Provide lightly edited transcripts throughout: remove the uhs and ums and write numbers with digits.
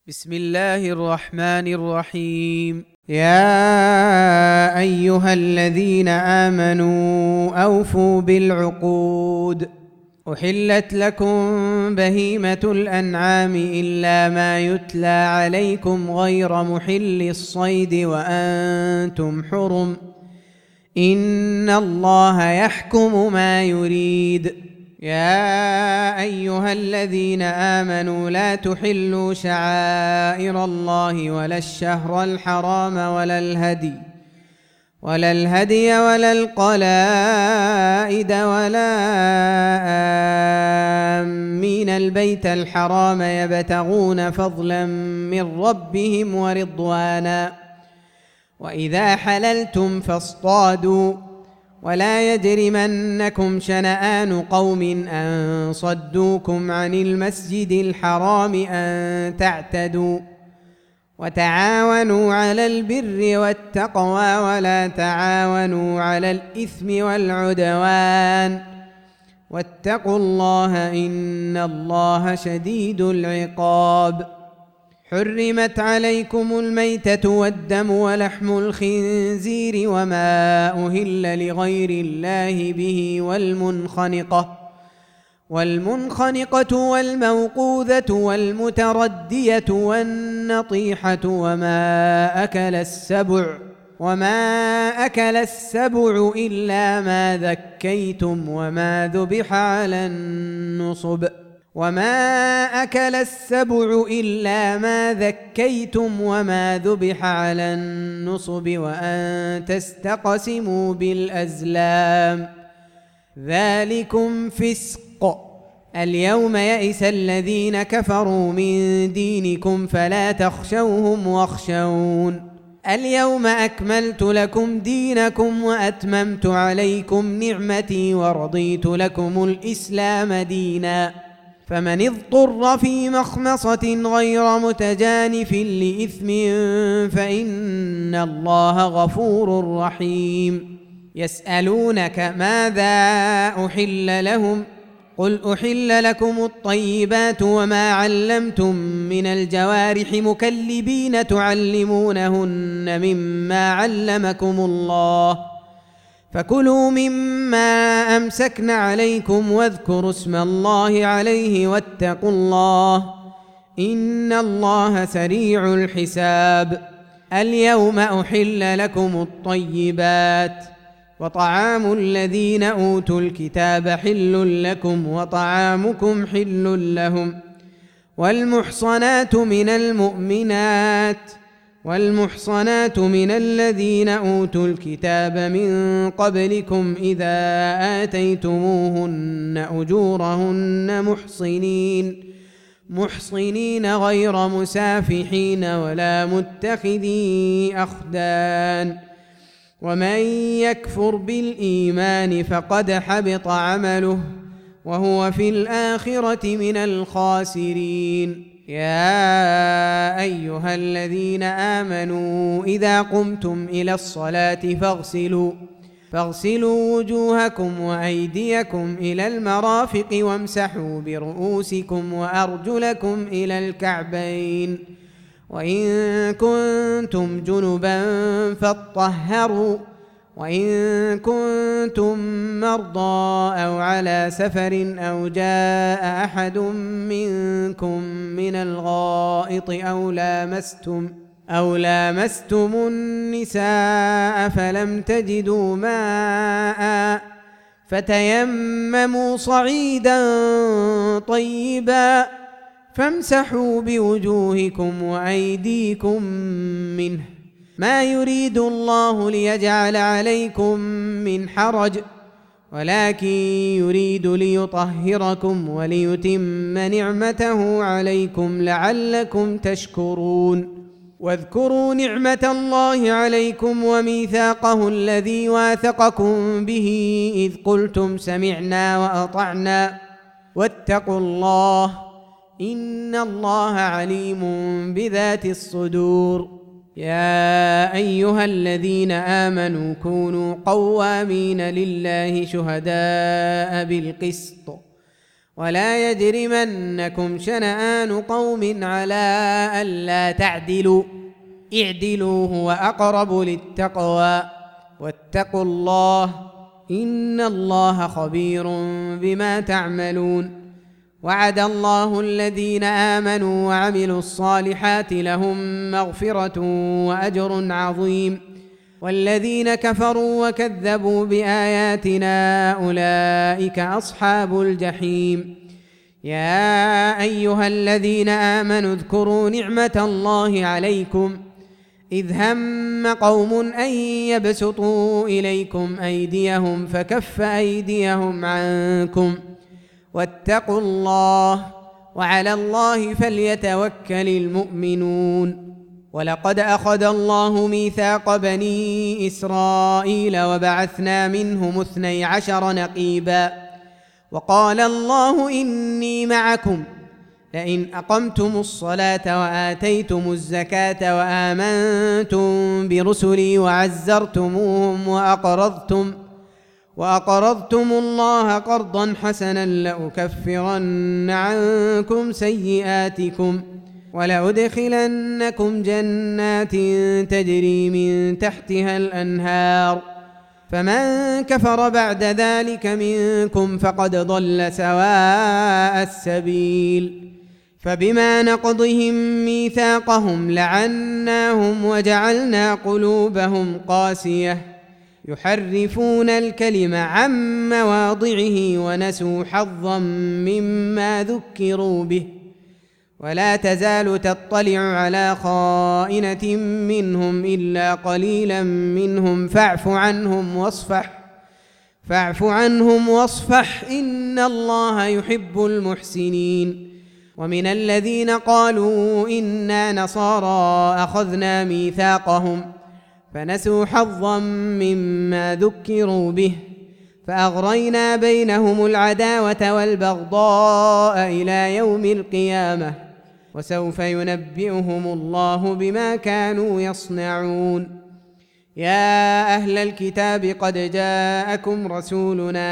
بسم الله الرحمن الرحيم. يا أيها الذين آمنوا أوفوا بالعقود. أحلت لكم بهيمة الأنعام إلا ما يتلى عليكم غير محل الصيد وأنتم حرم، إن الله يحكم ما يريد. يا أيها الذين آمنوا لا تحلوا شعائر الله ولا الشهر الحرام ولا الهدي ولا القلائد ولا آمين البيت الحرام يبتغون فضلا من ربهم ورضوانا، وإذا حللتم فاصطادوا، ولا يجرمنكم شنآن قوم أن صدوكم عن المسجد الحرام أن تعتدوا، وتعاونوا على البر والتقوى ولا تعاونوا على الإثم والعدوان، واتقوا الله إن الله شديد العقاب. حرمت عليكم الميتة والدم ولحم الخنزير وما أهل لغير الله به والمنخنقة والموقوذة والمتردية والنطيحة وما أكل السبع إلا ما ذكيتم وما ذبح على النصب وأن تستقسموا بالأزلام، ذلكم فسق. اليوم يئس الذين كفروا من دينكم فلا تخشوهم واخشون. اليوم أكملت لكم دينكم وأتممت عليكم نعمتي ورضيت لكم الإسلام دينا، فمن اضطر في مخمصة غير متجانف لإثم فإن الله غفور رحيم. يسألونك ماذا أحل لهم؟ قل أحل لكم الطيبات وما علمتم من الجوارح مكلبين تعلمونهن مما علمكم الله، فكلوا مما أمسكن عليكم واذكروا اسم الله عليه واتقوا الله إن الله سريع الحساب. اليوم أحل لكم الطيبات، وطعام الذين أوتوا الكتاب حل لكم وطعامكم حل لهم، والمحصنات من الذين أوتوا الكتاب من قبلكم إذا آتيتموهن أجورهن محصنين غير مسافحين ولا متخذي أخدان، ومن يكفر بالإيمان فقد حبط عمله وهو في الآخرة من الخاسرين. يا أيها الذين آمنوا إذا قمتم إلى الصلاة فاغسلوا وجوهكم وأيديكم إلى المرافق وامسحوا برؤوسكم وأرجلكم إلى الكعبين، وإن كنتم جنبا فاطهروا، وإن كنتم مرضى أو على سفر أو جاء أحد منكم من الغائط أو لامستم النساء فلم تجدوا ماء فتيمموا صعيدا طيبا فامسحوا بوجوهكم وأيديكم منه، ما يريد الله ليجعل عليكم من حرج ولكن يريد ليطهركم وليتم نعمته عليكم لعلكم تشكرون. واذكروا نعمة الله عليكم وميثاقه الذي واثقكم به إذ قلتم سمعنا وأطعنا واتقوا الله إن الله عليم بذات الصدور. يا أيها الذين آمنوا كونوا قوامين لله شهداء بالقسط ولا يجرمنكم شنآن قوم على ألا تعدلوا اعدلوا هو أقرب للتقوى واتقوا الله إن الله خبير بما تعملون. وعد الله الذين آمنوا وعملوا الصالحات لهم مغفرة وأجر عظيم، والذين كفروا وكذبوا بآياتنا أولئك أصحاب الجحيم. يا أيها الذين آمنوا اذكروا نعمة الله عليكم إذ هم قوم أن يبسطوا إليكم أيديهم فكف أيديهم عنكم واتقوا الله وعلى الله فليتوكل المؤمنون. ولقد أخذ الله ميثاق بني إسرائيل وبعثنا منهم 12 نقيبا وقال الله إني معكم لئن أقمتم الصلاة وآتيتم الزكاة وآمنتم برسلي وعزرتموهم وأقرضتم الله قرضا حسنا لأكفرن عنكم سيئاتكم ولأدخلنكم جنات تجري من تحتها الأنهار فمن كفر بعد ذلك منكم فقد ضل سواء السبيل. فبما نقضهم ميثاقهم لعناهم وجعلنا قلوبهم قاسية يحرفون الكلم عن مواضعه ونسوا حظا مما ذكروا به ولا تزال تطلع على خائنة منهم إلا قليلا منهم فاعف عنهم واصفح إن الله يحب المحسنين. ومن الذين قالوا إنا نصارى أخذنا ميثاقهم فنسوا حظا مما ذكروا به فأغرينا بينهم العداوة والبغضاء إلى يوم القيامة وسوف ينبئهم الله بما كانوا يصنعون. يا أهل الكتاب قد جاءكم رسولنا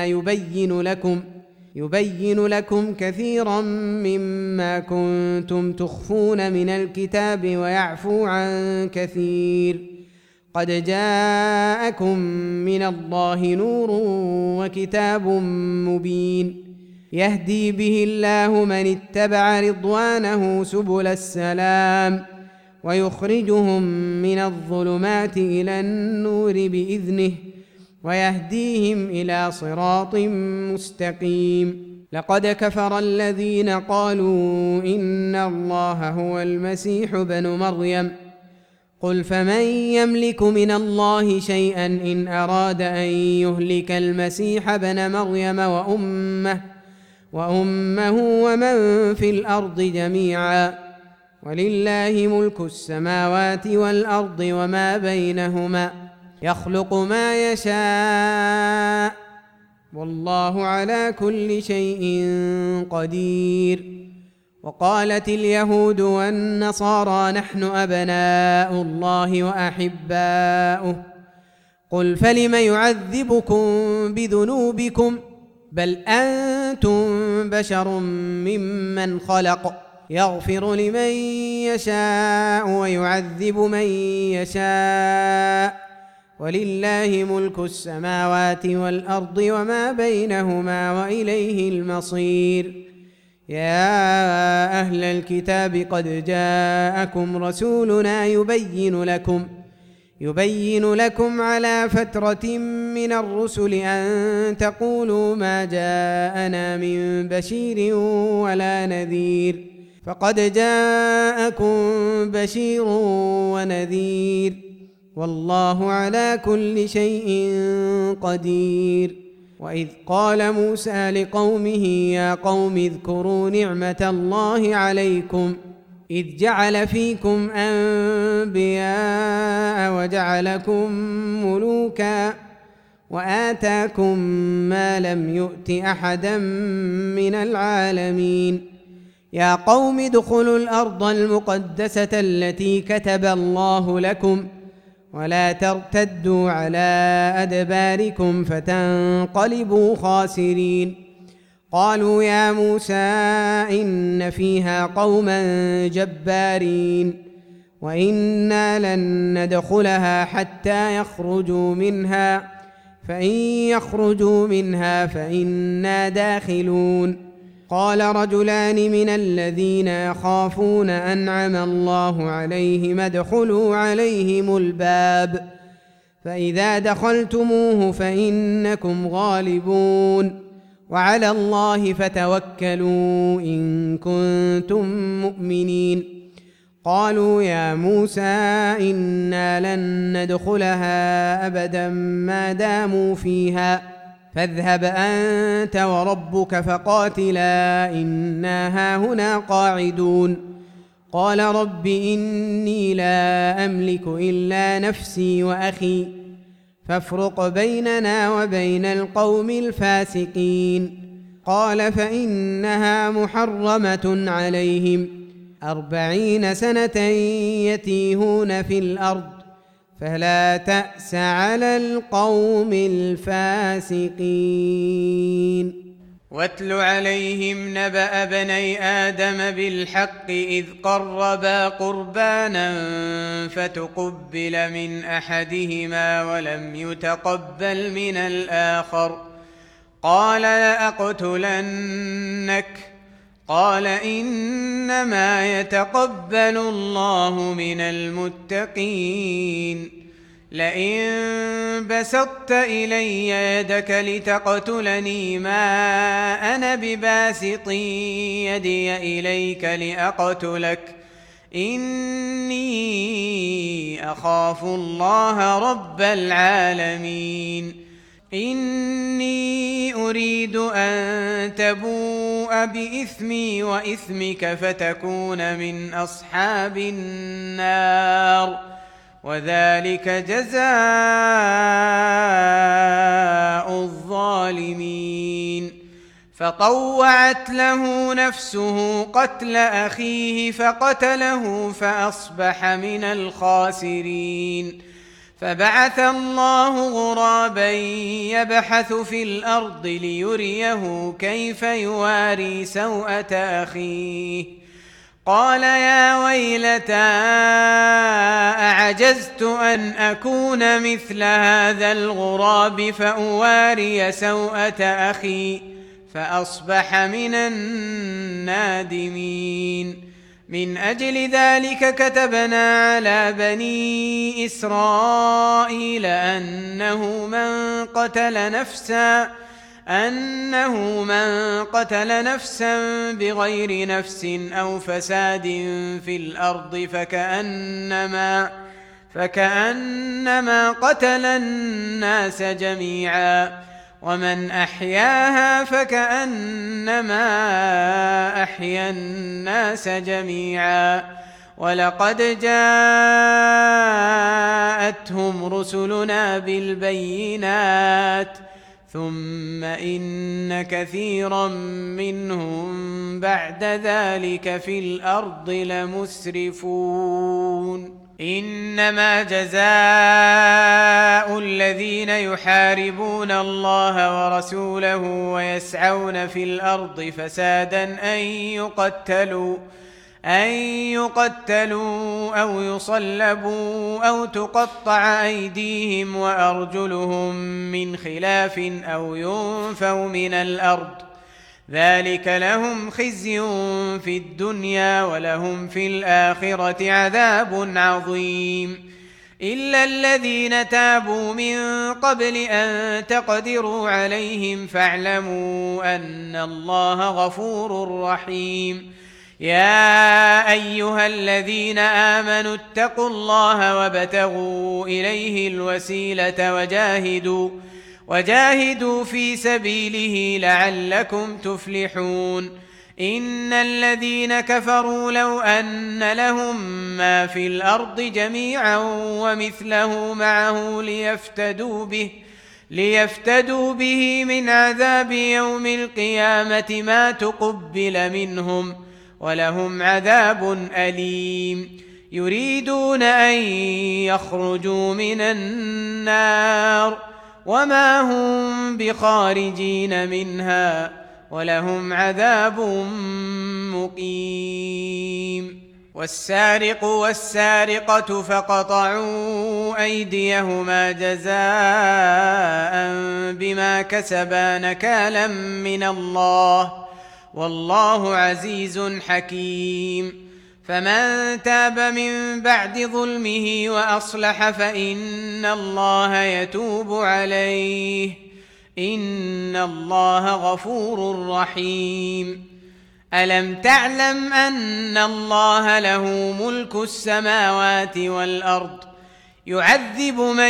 يبين لكم كثيرا مما كنتم تخفون من الكتاب ويعفو عن كثير. قد جاءكم من الله نور وكتاب مبين يهدي به الله من اتبع رضوانه سبل السلام ويخرجهم من الظلمات إلى النور بإذنه ويهديهم إلى صراط مستقيم. لقد كفر الذين قالوا إن الله هو المسيح ابن مريم قل فمن يملك من الله شيئا إن أراد أن يهلك المسيح ابن مريم وأمه ومن في الأرض جميعا ولله ملك السماوات والأرض وما بينهما يخلق ما يشاء والله على كل شيء قدير. وقالت اليهود والنصارى نحن أبناء الله وأحباؤه قل فلم يعذبكم بذنوبكم بل أنتم بشر ممن خلق يغفر لمن يشاء ويعذب من يشاء ولله ملك السماوات والأرض وما بينهما وإليه المصير. يا أهل الكتاب قد جاءكم رسولنا يبين لكم على فترة من الرسل أن تقولوا ما جاءنا من بشير ولا نذير فقد جاءكم بشير ونذير والله على كل شيء قدير. وإذ قال موسى لقومه يا قوم اذكروا نعمة الله عليكم إذ جعل فيكم أنبياء وجعلكم ملوكا وآتاكم ما لم يؤت أحدا من العالمين. يا قوم ادخلوا الأرض المقدسة التي كتب الله لكم ولا ترتدوا على أدباركم فتنقلبوا خاسرين. قالوا يا موسى إن فيها قوما جبارين وإنا لن ندخلها حتى يخرجوا منها فإن يخرجوا منها فإنا داخلون. قال رجلان من الذين يخافون أنعم الله عليهم ادخلوا عليهم الباب فإذا دخلتموه فإنكم غالبون وعلى الله فتوكلوا إن كنتم مؤمنين. قالوا يا موسى إنا لن ندخلها أبدا ما داموا فيها فاذهب أنت وربك فقاتلا إنا هاهنا قاعدون. قال رب إني لا أملك إلا نفسي وأخي فافرق بيننا وبين القوم الفاسقين. قال فإنها محرمة عليهم 40 سنة يتيهون في الأرض فلا تأس على القوم الفاسقين. واتل عليهم نبأ بني آدم بالحق إذ قربا قربانا فتقبل من أحدهما ولم يتقبل من الآخر قال لأقتلنك قال إنما يتقبل الله من المتقين. لئن بسطت إلي يدك لتقتلني ما أنا بباسط يدي إليك لأقتلك إني أخاف الله رب العالمين. إني أريد أن تبوء بإثمي وإثمك فتكون من أصحاب النار وذلك جزاء الظالمين. فطوعت له نفسه قتل أخيه فقتله فأصبح من الخاسرين. فبعث الله غرابا يبحث في الأرض ليريه كيف يواري سوءة أخيه قال يا ويلتى أعجزت أن أكون مثل هذا الغراب فأواري سوءة أخي فأصبح من النادمين. من أجل ذلك كتبنا على بني إسرائيل أنه من قتل نفسا بغير نفس أو فساد في الأرض فكأنما قتل الناس جميعا ومن أحياها فكأنما أحيا الناس جميعا. ولقد جاءتهم رسلنا بالبينات ثم إن كثيرا منهم بعد ذلك في الأرض لمسرفون. إنما جزاء الذين يحاربون الله ورسوله ويسعون في الأرض فسادا أن يقتلوا أو يصلبوا أو تقطع أيديهم وأرجلهم من خلاف أو ينفوا من الأرض ذلك لهم خزي في الدنيا ولهم في الآخرة عذاب عظيم. إلا الذين تابوا من قبل أن تقدروا عليهم فاعلموا أن الله غفور رحيم. يا أيها الذين آمنوا اتقوا الله وابتغوا إليه الوسيلة وجاهدوا في سبيله لعلكم تفلحون. إن الذين كفروا لو أن لهم ما في الأرض جميعا ومثله معه ليفتدوا به من عذاب يوم القيامة ما تقبل منهم ولهم عذاب أليم. يريدون أن يخرجوا من النار وما هم بخارجين منها ولهم عذاب مقيم. والسارق والسارقة فقطعوا أيديهما جزاء بما كسبا نكالا من الله، والله عزيز حكيم. فمن تاب من بعد ظلمه وأصلح فإن الله يتوب عليه، إن الله غفور رحيم. ألم تعلم أن الله له ملك السماوات والأرض، يعذب من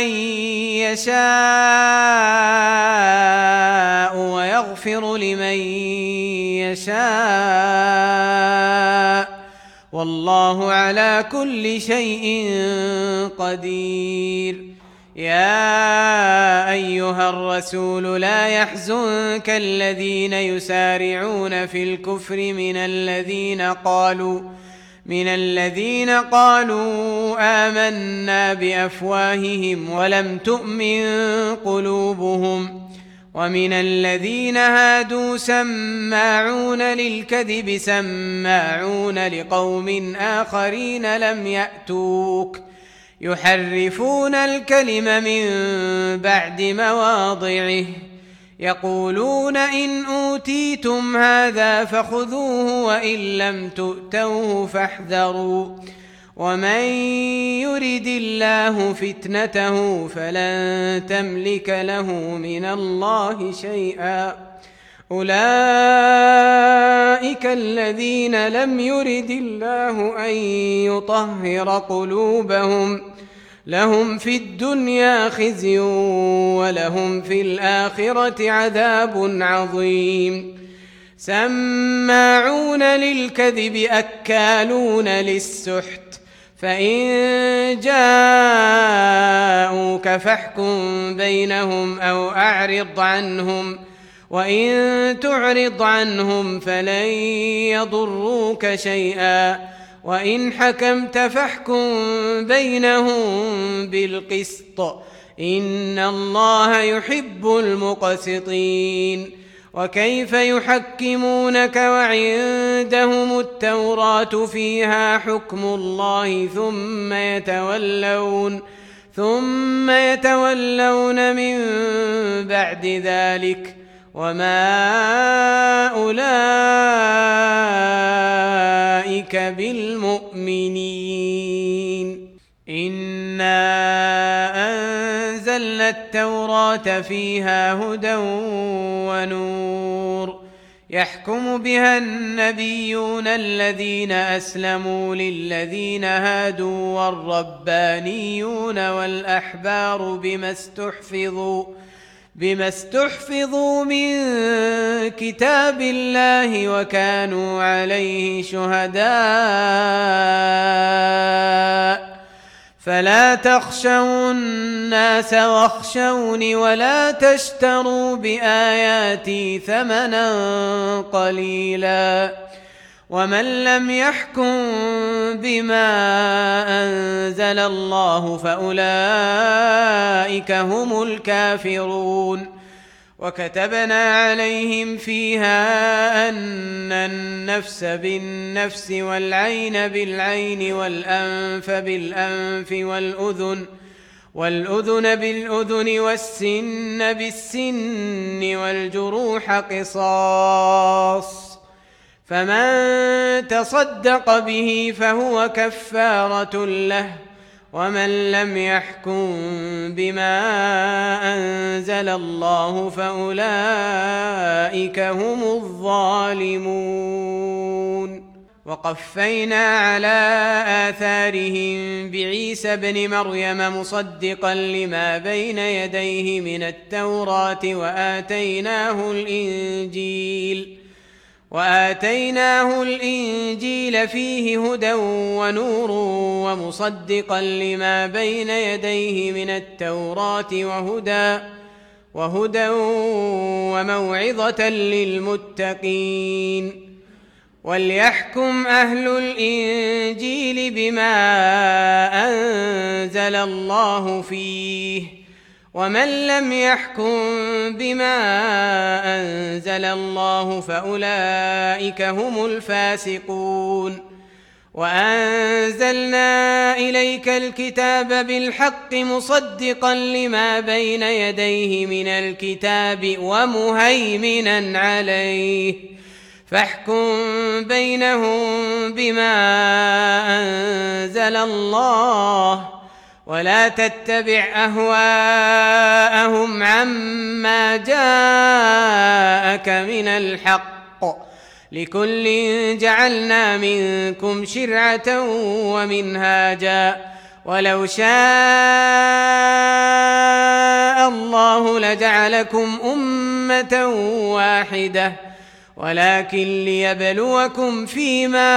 يشاء ويغفر لمن يشاء، والله على كل شيء قدير. يا أيها الرسول لا يحزنك الذين يسارعون في الكفر من الذين قالوا آمنا بأفواههم ولم تؤمن قلوبهم، ومن الذين هادوا سماعون للكذب سماعون لقوم آخرين لم يأتوك، يحرفون الكلم من بعد مواضعه، يقولون إن أوتيتم هذا فخذوه وإن لم تؤتوه فاحذروا، ومن يرد الله فتنته فلن تملك له من الله شيئا. أولئك الذين لم يرد الله أن يطهر قلوبهم، لهم في الدنيا خزي ولهم في الآخرة عذاب عظيم. سماعون للكذب أكالون للسحت، فإن جاءوك فاحكم بينهم أو أعرض عنهم، وإن تعرض عنهم فلن يضروك شيئا، وإن حكمت فاحكم بينهم بالقسط، إن الله يحب المقسطين. وكيف يحكمونك وعندهم التوراة فيها حكم الله ثم يتولون من بعد ذلك، وما أولئك بالمؤمنين. إنا أنزلنا التوراة فيها هدى ونور، يحكم بها النبيون الذين أسلموا للذين هادوا والربانيون والأحبار بما استحفظوا من كتاب الله وكانوا عليه شهداء، فلا تخشوا الناس واخشوني ولا تشتروا بآياتي ثمنا قليلا، ومن لم يحكم بما أنزل الله فأولئك هم الكافرون. وكتبنا عليهم فيها أن النفس بالنفس والعين بالعين والأنف بالأنف والأذن بالأذن والسن بالسن والجروح قصاص، فمن تصدق به فهو كفارة له، ومن لم يحكم بما أنزل الله فأولئك هم الظالمون. وقفينا على آثارهم بعيسى ابن مريم مصدقا لما بين يديه من التوراة وآتيناه الإنجيل فيه هدى ونور ومصدقا لما بين يديه من التوراة وهدى وموعظة للمتقين. وليحكم أهل الإنجيل بما أنزل الله فيه، ومن لم يحكم بما أنزل الله فأولئك هم الفاسقون وأنزلنا إليك الكتاب بالحق مصدقا لما بين يديه من الكتاب ومهيمنا عليه فاحكم بينهم بما أنزل الله ولا تتبع أهواءهم عما جاءك من الحق لكل جعلنا منكم شرعة ومنهاجا ولو شاء الله لجعلكم أمة واحدة ولكن ليبلوكم فيما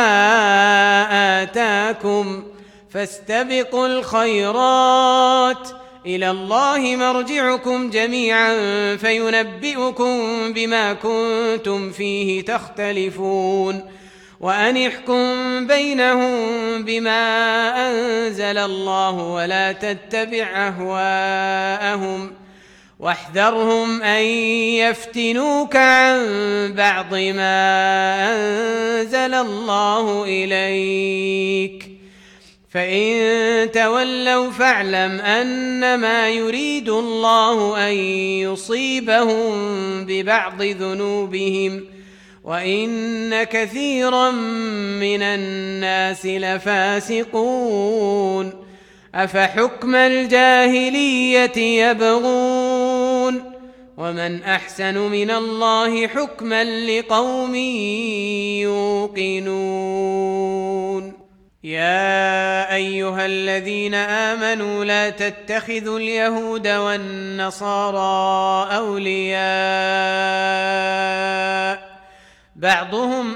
آتاكم فاستبقوا الخيرات إلى الله مرجعكم جميعا فينبئكم بما كنتم فيه تختلفون وأن احكم بينهم بما أنزل الله ولا تتبع أهواءهم واحذرهم أن يفتنوك عن بعض ما أنزل الله إليك فإن تولوا فاعلم أنما يريد الله أن يصيبهم ببعض ذنوبهم وإن كثيرا من الناس لفاسقون أفحكم الجاهلية يبغون ومن أحسن من الله حكما لقوم يوقنون يا أيها الذين آمنوا لا تتخذوا اليهود والنصارى أولياء بعضهم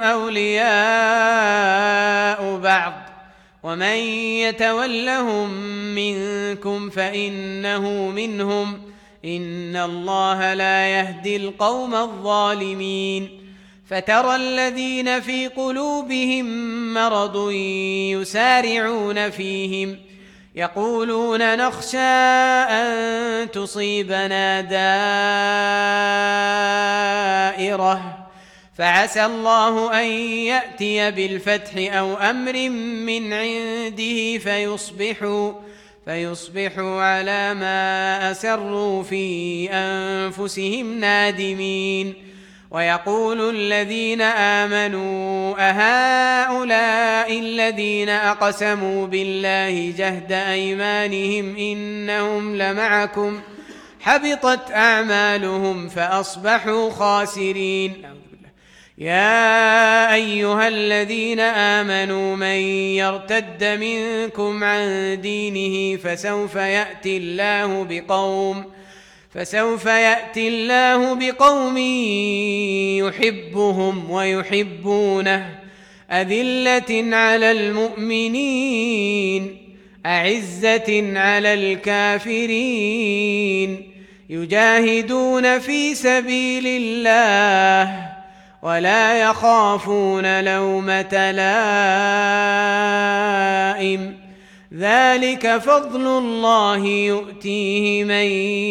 أولياء بعض ومن يتولهم منكم فإنه منهم إن الله لا يهدي القوم الظالمين فترى الذين في قلوبهم مرض يسارعون فيهم يقولون نخشى أن تصيبنا دائرة فعسى الله أن يأتي بالفتح أو أمر من عنده فيصبحوا على ما أسروا في أنفسهم نادمين ويقول الذين آمنوا أهؤلاء الذين أقسموا بالله جهد أيمانهم إنهم لمعكم حبطت أعمالهم فأصبحوا خاسرين يا أيها الذين آمنوا من يرتد منكم عن دينه فسوف يأتي الله بقوم يحبهم ويحبونه أذلة على المؤمنين أعزة على الكافرين يجاهدون في سبيل الله ولا يخافون لومة لائم ذلك فضل الله يؤتيه من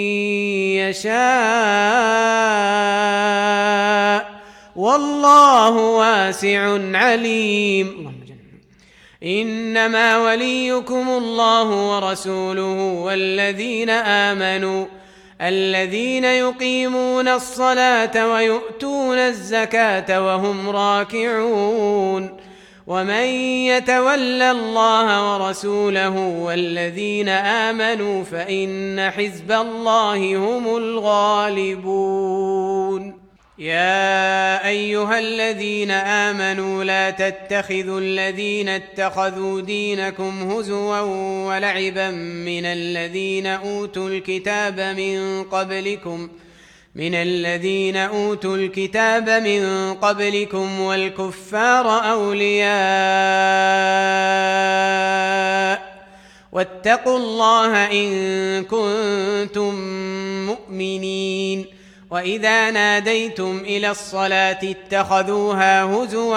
يشاء والله واسع عليم إنما وليكم الله ورسوله والذين آمنوا الذين يقيمون الصلاة ويؤتون الزكاة وهم راكعون ومن يتولى الله ورسوله والذين آمنوا فإن حزب الله هم الغالبون يا أيها الذين آمنوا لا تتخذوا الذين اتخذوا دينكم هزوا ولعبا من الذين أوتوا الكتاب من قبلكم والكفار أولياء واتقوا الله إن كنتم مؤمنين وإذا ناديتم إلى الصلاة اتخذوها هزوا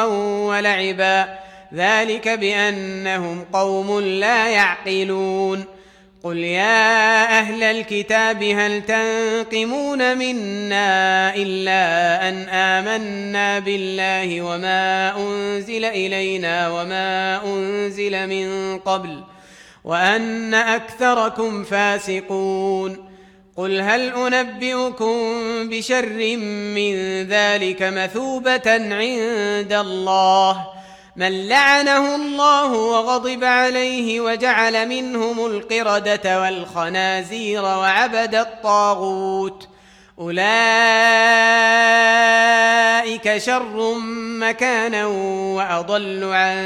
ولعبا ذلك بأنهم قوم لا يعقلون قل يا أهل الكتاب هل تنقمون منا إلا أن آمنا بالله وما أنزل إلينا وما أنزل من قبل وأن أكثركم فاسقون قل هل أنبئكم بشر من ذلك مثوبة عند الله من لعنه الله وغضب عليه وجعل منهم القردة والخنازير وعبد الطاغوت أولئك شر مكانا وأضل عن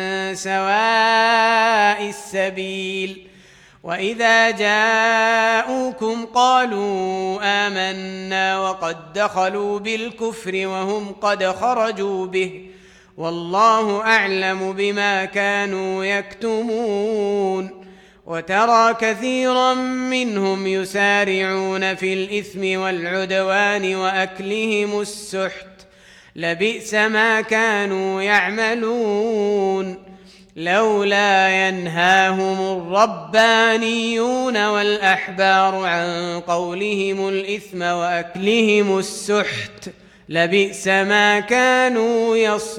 سواء السبيل وإذا جاءوكم قالوا آمنا وقد دخلوا بالكفر وهم قد خرجوا به والله أعلم بما كانوا يكتمون وترى كثيرا منهم يسارعون في الإثم والعدوان وأكلهم السحت لبئس ما كانوا يعملون لولا ينهاهم الربانيون والأحبار عن قولهم الإثم وأكلهم السحت لبئس ما كانوا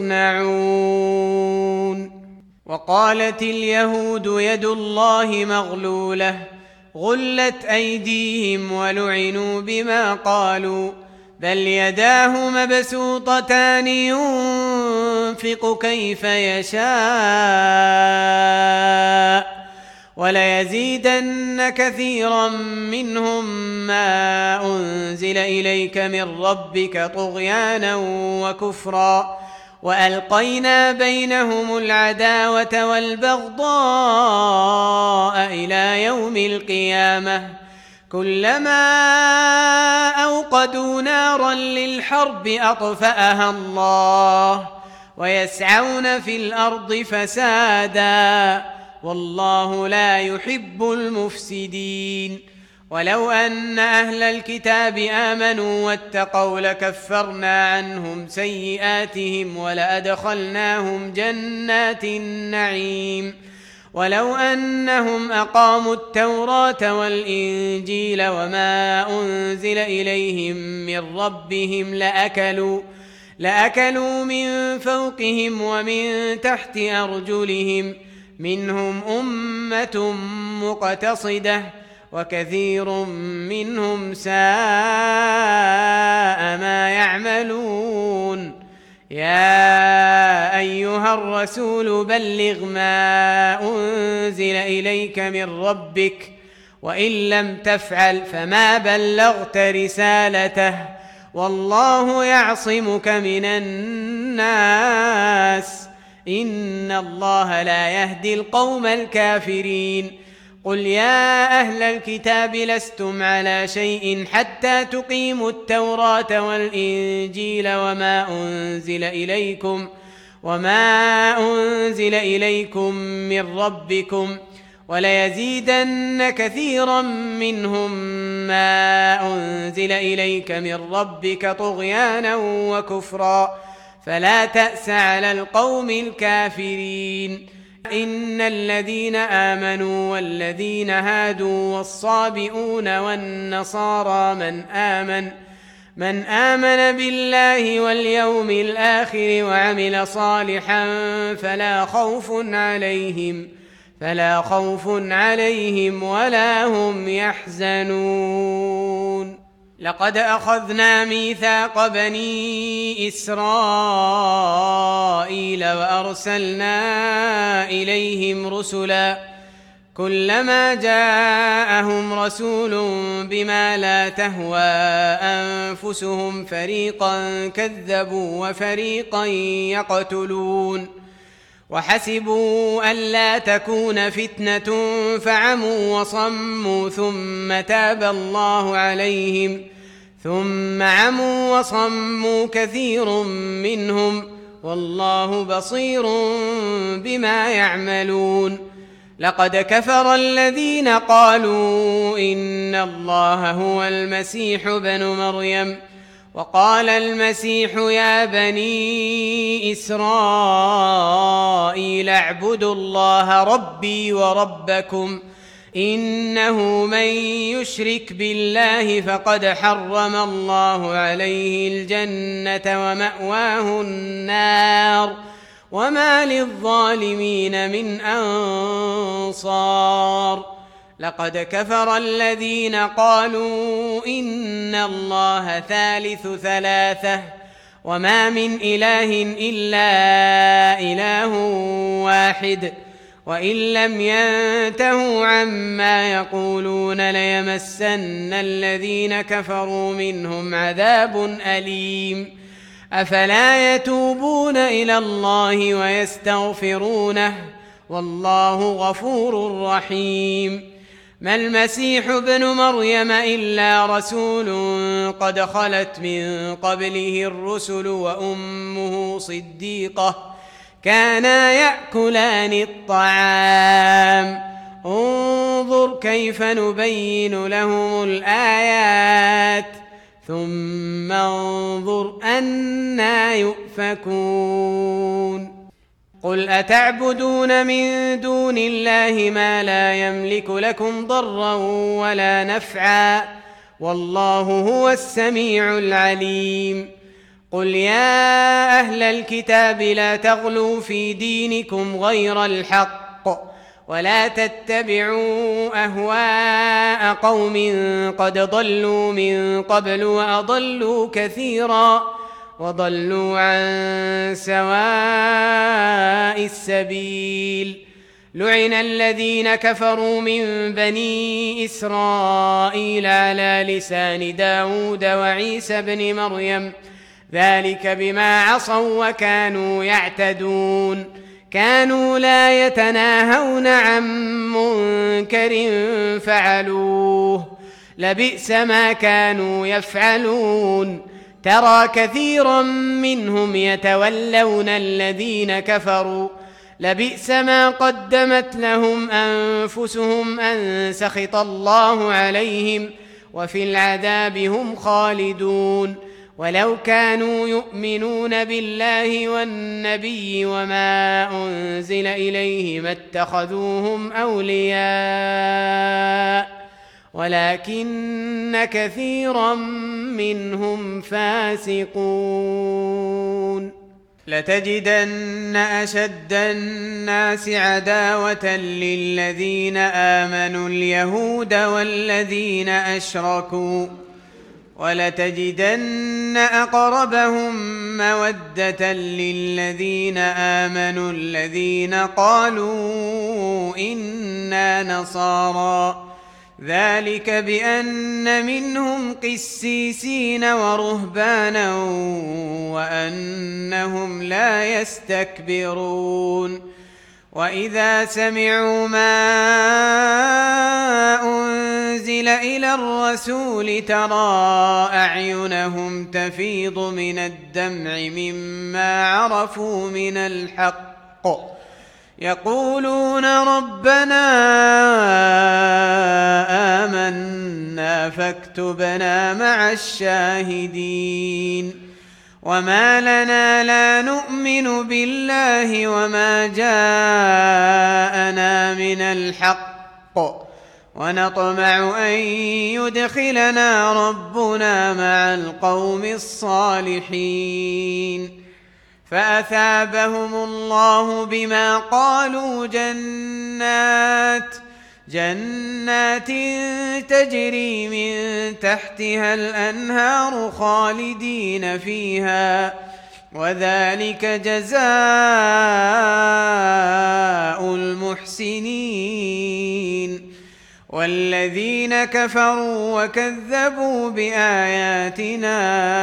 يصنعون وقالت اليهود يد الله مغلولة غلت أيديهم ولعنوا بما قالوا بل يداه مبسوطتان ينفق كيف يشاء وليزيدن كثيرا منهم ما أنزل إليك من ربك طغيانا وكفرا وألقينا بينهم العداوة والبغضاء إلى يوم القيامة كلما أوقدوا نارا للحرب أطفأها الله ويسعون في الأرض فسادا والله لا يحب المفسدين ولو أن أهل الكتاب آمنوا واتقوا لكفرنا عنهم سيئاتهم ولأدخلناهم جنات النعيم ولو أنهم أقاموا التوراة والإنجيل وما أنزل إليهم من ربهم لأكلوا من فوقهم ومن تحت أرجلهم منهم أمة مقتصدة وكثير منهم ساء ما يعملون يا أيها الرسول بلغ ما أنزل إليك من ربك وإن لم تفعل فما بلغت رسالته والله يعصمك من الناس إن الله لا يهدي القوم الكافرين قل يا أهل الكتاب لستم على شيء حتى تقيموا التوراة والإنجيل وما أنزل إليكم من ربكم وليزيدن كثيرا منهم ما أنزل إليك من ربك طغيانا وكفرا فلا تأس على القوم الكافرين إن الذين آمنوا والذين هادوا والصابئون والنصارى من آمن بالله واليوم الآخر وعمل صالحا فلا خوف عليهم ولا هم يحزنون لقد أخذنا ميثاق بني إسرائيل وأرسلنا إليهم رسلا كلما جاءهم رسول بما لا تهوى أنفسهم فريقا كذبوا وفريقا يقتلون وحسبوا ألا تكون فتنة فعموا وصموا ثم عموا وصموا كثير منهم والله بصير بما يعملون لقد كفر الذين قالوا إن الله هو المسيح ابن مريم وقال المسيح يا بني إسرائيل اعبدوا الله ربي وربكم إنه من يشرك بالله فقد حرم الله عليه الجنة ومأواه النار وما للظالمين من أنصار لقد كفر الذين قالوا إن الله ثالث ثلاثة وما من إله إلا إله واحد وإن لم ينتهوا عما يقولون ليمسن الذين كفروا منهم عذاب أليم أفلا يتوبون إلى الله ويستغفرونه والله غفور رحيم ما المسيح ابن مريم إلا رسول قد خلت من قبله الرسل وأمه صديقة كانا يأكلان الطعام انظر كيف نبين لهم الآيات ثم انظر أنى يؤفكون قل أتعبدون من دون الله ما لا يملك لكم ضرا ولا نفعا والله هو السميع العليم قل يا أهل الكتاب لا تغلوا في دينكم غير الحق ولا تتبعوا أهواء قوم قد ضلوا من قبل وأضلوا كثيرا وضلوا عن سواء السبيل لعن الذين كفروا من بني إسرائيل على لسان داود وعيسى بن مريم ذلك بما عصوا وكانوا يعتدون كانوا لا يتناهون عن منكر فعلوه لبئس ما كانوا يفعلون ترى كثيرا منهم يتولون الذين كفروا لبئس ما قدمت لهم أنفسهم أن سخط الله عليهم وفي العذاب هم خالدون ولو كانوا يؤمنون بالله والنبي وما أنزل إليه ما اتخذوهم أولياء ولكن كثيرا منهم فاسقون لتجدن أشد الناس عداوة للذين آمنوا اليهود والذين أشركوا ولتجدن أقربهم مودة للذين آمنوا الذين قالوا إنا نصارى ذلك بأن منهم قسيسين ورهبانا وأنهم لا يستكبرون وإذا سمعوا ما أنزل إلى الرسول ترى أعينهم تفيض من الدمع مما عرفوا من الحق يقولون ربنا آمنا فاكتبنا مع الشاهدين وما لنا لا نؤمن بالله وما جاءنا من الحق ونطمع أن يدخلنا ربنا مع القوم الصالحين فأثابهم الله بما قالوا جنات تجري من تحتها الأنهار خالدين فيها وذلك جزاء المحسنين والذين كفروا وكذبوا بآياتنا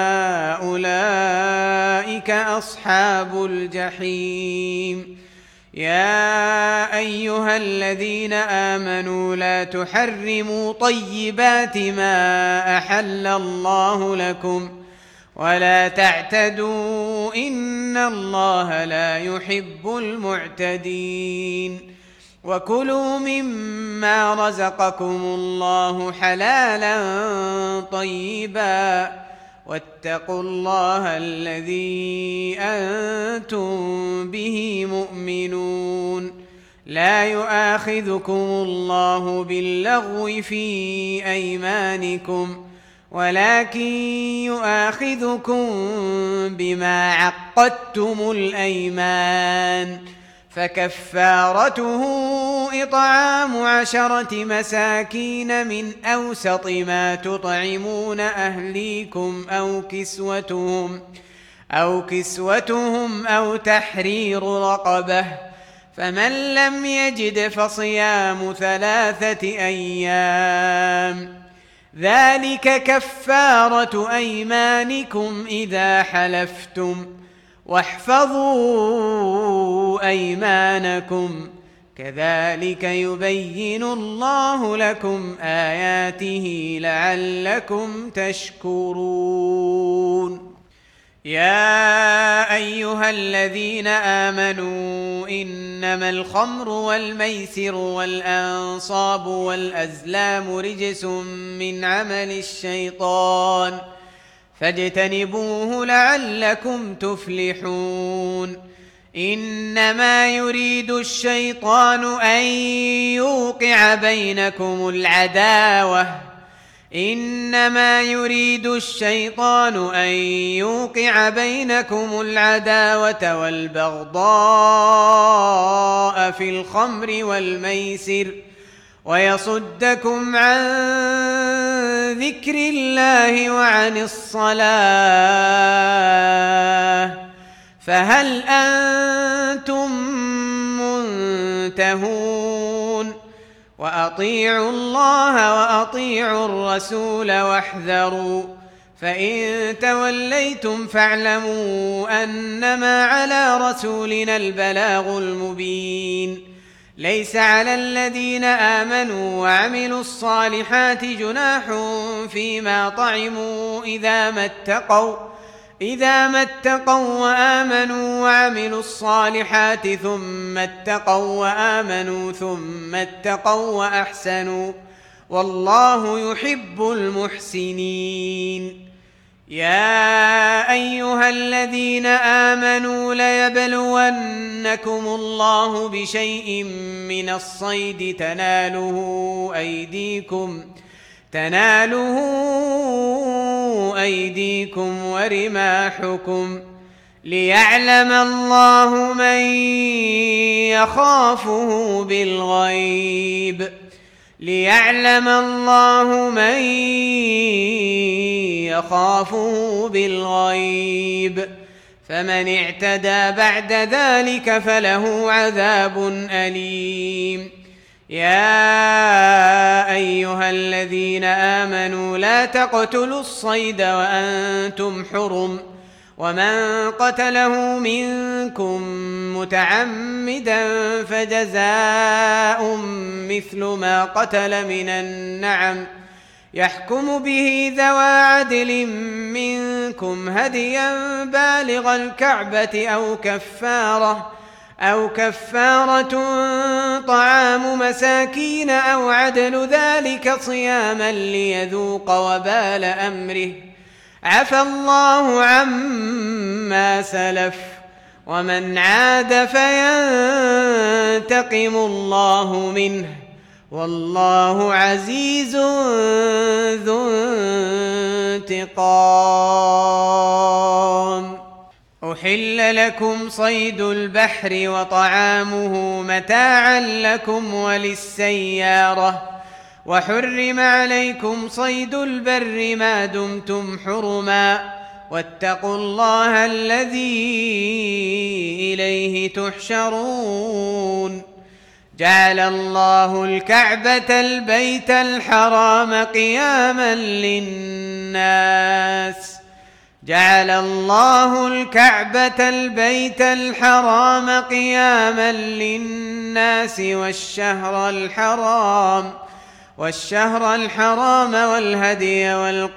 أولئك أصحاب الجحيم يا أيها الذين آمنوا لا تحرموا طيبات ما أحل الله لكم ولا تعتدوا إن الله لا يحب المعتدين وكلوا مما رزقكم الله حلالا طيبا واتقوا الله الذي أنتم به مؤمنون لا يؤاخذكم الله باللغو في أيمانكم ولكن يؤاخذكم بما عقدتم الأيمان فكفارته إطعام 10 مساكين من أوسط ما تطعمون أهليكم أو كسوتهم أو تحرير رقبة فمن لم يجد فصيام 3 أيام ذلك كفارة أيمانكم إذا حلفتم واحفظوا أيمانكم كذلك يبين الله لكم آياته لعلكم تشكرون يا أيها الذين آمنوا إنما الخمر والميسر والأنصاب والأزلام رجس من عمل الشيطان فاجتنبوه لعلكم تفلحون إنما يريد الشيطان أن يوقع بينكم العداوة والبغضاء في الخمر والميسر ويصدكم عن ذكر الله وعن الصلاة فهل أنتم منتهون وأطيعوا الله وأطيعوا الرسول واحذروا فإن توليتم فاعلموا أنما على رسولنا البلاغ المبين ليس على الذين آمنوا وعملوا الصالحات جناح فيما طعموا إذا ما اتقوا وآمنوا وعملوا الصالحات ثم اتقوا وآمنوا ثم اتقوا وأحسنوا والله يحب المحسنين يا أيها الذين آمنوا ليبلونكم الله بشيء من الصيد تناله أيديكم ورماحكم ليعلم الله من يخافه بالغيب فمن اعتدى بعد ذلك فله عذاب أليم يا أيها الذين آمنوا لا تقتلوا الصيد وأنتم حرم ومن قتله منكم متعمدا فجزاء مثل ما قتل من النعم يحكم به ذوى عدل منكم هديا بالغ الكعبة أو كفارة طعام مساكين أو عدل ذلك صياما ليذوق وبال أمره عفى الله عما سلف ومن عاد فينتقم الله منه والله عزيز ذو انتقام أحل لكم صيد البحر وطعامه متاعا لكم وللسيارة وحرم عليكم صيد البر ما دمتم حرما واتقوا الله الذي إليه تحشرون جعل الله الكعبة البيت الحرام قياما للناس والشهر الحرام والهدي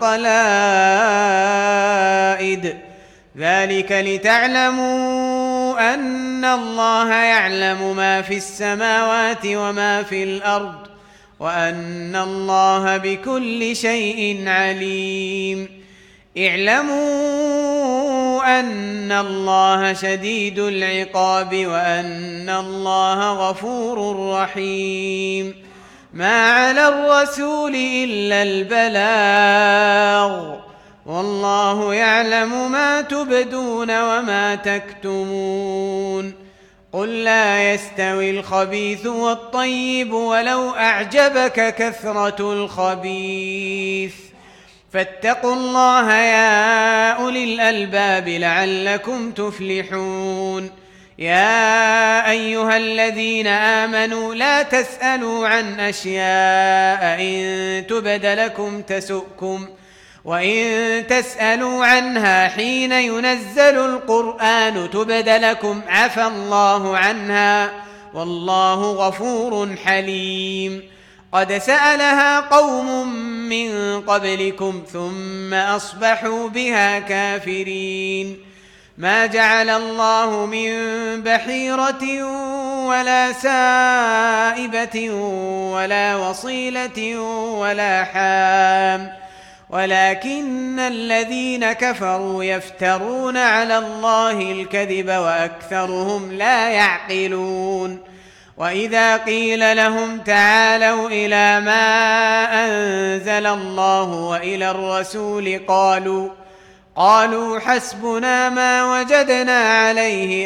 والقلائد ذلك لتعلموا أن الله يعلم ما في السماوات وما في الأرض وأن الله بكل شيء عليم اعلموا واعلموا أن الله شديد العقاب وأن الله غفور رحيم. ما على الرسول إلا البلاغ، والله يعلم ما تبدون وما تكتمون. قل لا يستوي الخبيث والطيب ولو أعجبك كثرة الخبيث، فاتقوا الله يا أولي الألباب لعلكم تفلحون. يا أيها الذين آمنوا لا تسألوا عن أشياء إن تبد لكم تسؤكم، وإن تسألوا عنها حين ينزل القرآن تبد لكم عفى الله عنها، والله غفور حليم. قد سألها قوم من قبلكم ثم أصبحوا بها كافرين. ما جعل الله من بحيرة ولا سائبة ولا وصيلة ولا حام، ولكن الذين كفروا يفترون على الله الكذب وأكثرهم لا يعقلون. وإذا قيل لهم تعالوا إلى ما أنزل الله وإلى الرسول قالوا حسبنا ما وجدنا عليه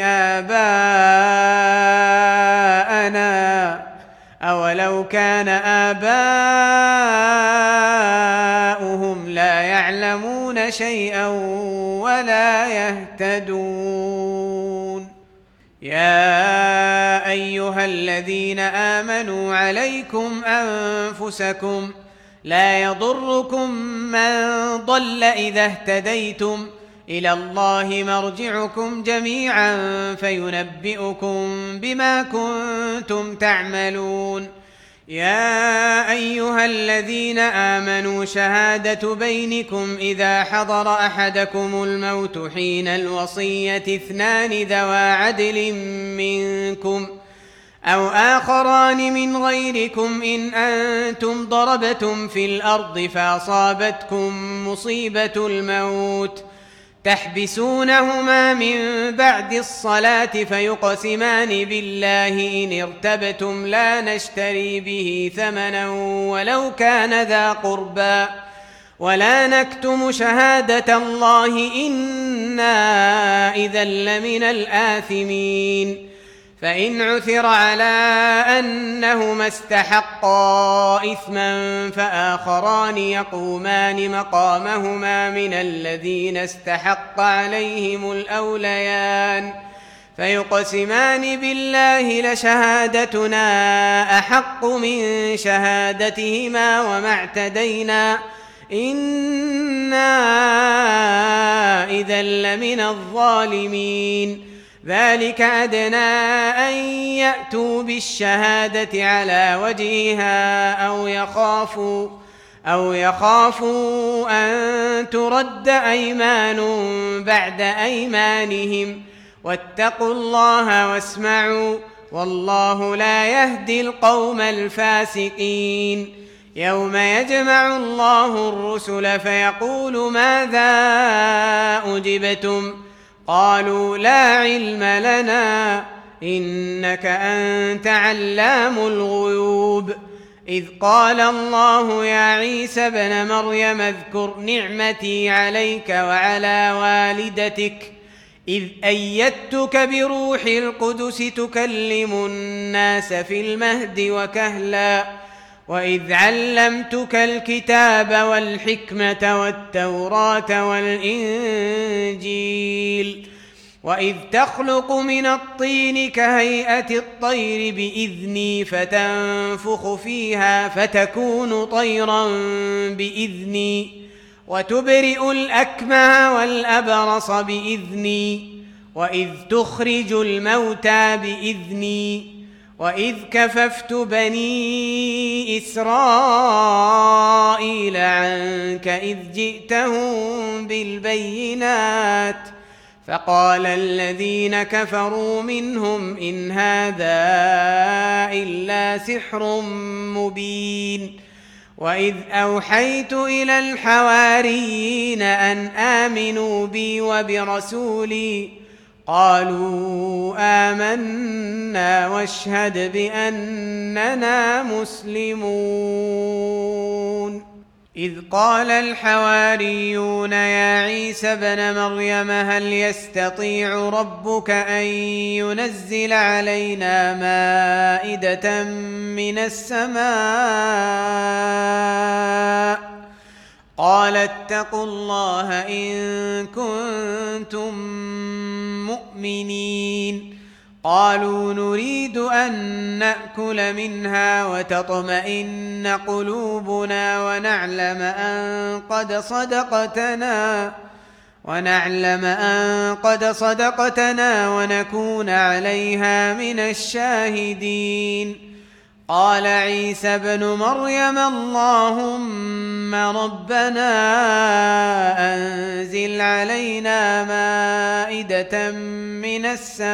آباءنا أولو كان آباؤهم لا يعلمون شيئا ولا يهتدون. يا أيها الذين آمنوا عليكم أنفسكم لا يضركم من ضل إذا اهتديتم، إلى الله مرجعكم جميعا فينبئكم بما كنتم تعملون. يا أيها الذين آمنوا شهادة بينكم إذا حضر أحدكم الموت حين الوصية 2 ذوى عدل منكم أو آخران من غيركم إن أنتم ضربتم في الأرض فأصابتكم مصيبة الموت تحبسونهما من بعد الصلاة فيقسمان بالله إن ارتبتم لا نشتري به ثمنا ولو كان ذا قربى ولا نكتم شهادة الله إنا إذا لمن الآثمين. فإن عثر على أنهما استحقا إثما فآخران يقومان مقامهما من الذين استحق عليهم الأوليان فيقسمان بالله لشهادتنا أحق من شهادتهما وما اعتدينا إنا إذا لمن الظالمين. ذلك أدنى أن يأتوا بالشهادة على وجهها أو يخافوا أن ترد أيمان بعد أيمانهم واتقوا الله واسمعوا والله لا يهدي القوم الفاسقين. يوم يجمع الله الرسل فيقول ماذا أجبتم قالوا لا علم لنا إنك أنت علام الغيوب. إذ قال الله يا عيسى ابن مريم اذكر نعمتي عليك وعلى والدتك إذ أيدتك بروح القدس تكلم الناس في المهد وكهلا وإذ علمتك الكتاب والحكمة والتوراة والإنجيل وإذ تخلق من الطين كهيئة الطير بإذني فتنفخ فيها فتكون طيرا بإذني وتبرئ الأكمه والأبرص بإذني وإذ تخرج الموتى بإذني وإذ كففت بني إسرائيل عنك إذ جئتهم بالبينات فقال الذين كفروا منهم إن هذا إلا سحر مبين. وإذ أوحيت إلى الحواريين أن آمنوا بي وبرسولي قالوا آمنا واشهد بأننا مسلمون. إذ قال الحواريون يا عيسى ابن مريم هل يستطيع ربك أن ينزل علينا مائدة من السماء قال اتقوا الله إن كنتم مؤمنين. قالوا نريد أن نأكل منها وتطمئن قلوبنا ونعلم أن قد صدقتنا ونكون عليها من الشاهدين. قال عيسى ابن مريم اللهم ربنا أنزل علينا مائدة من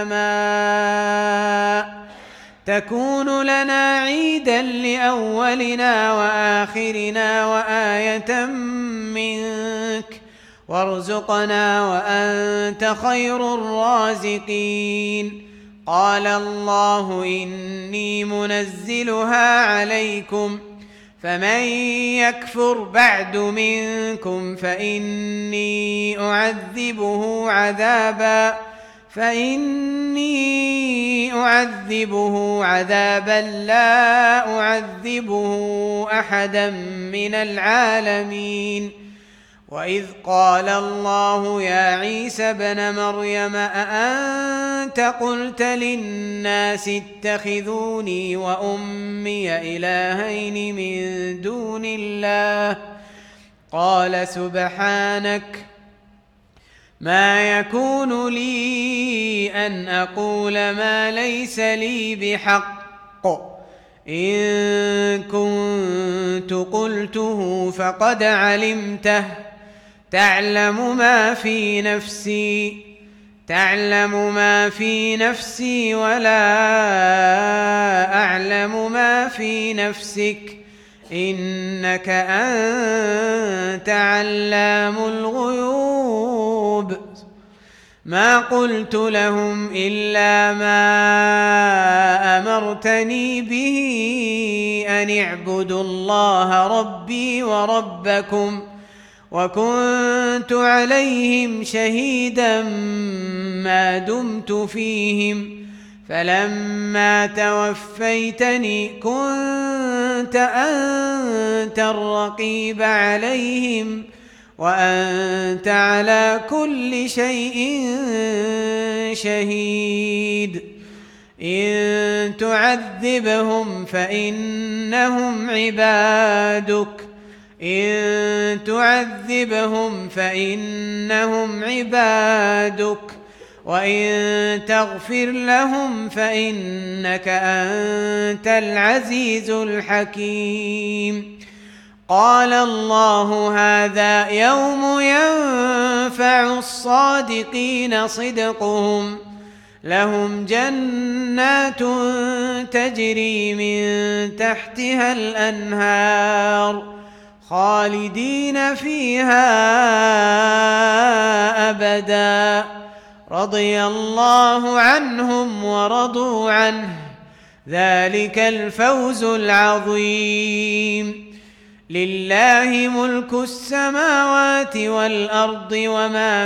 السماء تكون لنا عيدا لأولنا وآخرنا وآية منك وارزقنا وأنت خير الرازقين. قال الله إني منزلها عليكم فمن يكفر بعد منكم فإني أعذبه عذابا لا أعذبه أحدا من العالمين. وإذ قال الله يا عيسى ابن مريم أأنت قلت للناس اتخذوني وأمي إلهين من دون الله قال سبحانك ما يكون لي أن أقول ما ليس لي بحق إن كنت قلته فقد علمته تعلم ما في نفسي ولا أعلم ما في نفسك إنك أنت علام الغيوب. ما قلت لهم إلا ما أمرتني به أن اعبدوا الله ربي وربكم وكنت عليهم شهيدا ما دمت فيهم فلما توفيتني كنت أنت الرقيب عليهم وأنت على كل شيء شهيد. إن تعذبهم فإنهم عبادك وإن تغفر لهم فإنك أنت العزيز الحكيم. قال الله هذا يوم ينفع الصادقين صدقهم لهم جنات تجري من تحتها الأنهار خالدين فيها أبدا رضي الله عنهم ورضوا عنه ذلك الفوز العظيم. لله ملك السماوات والأرض وما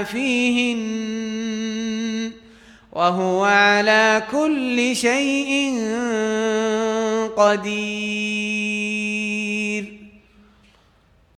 فيهن وهو على كل شيء قدير.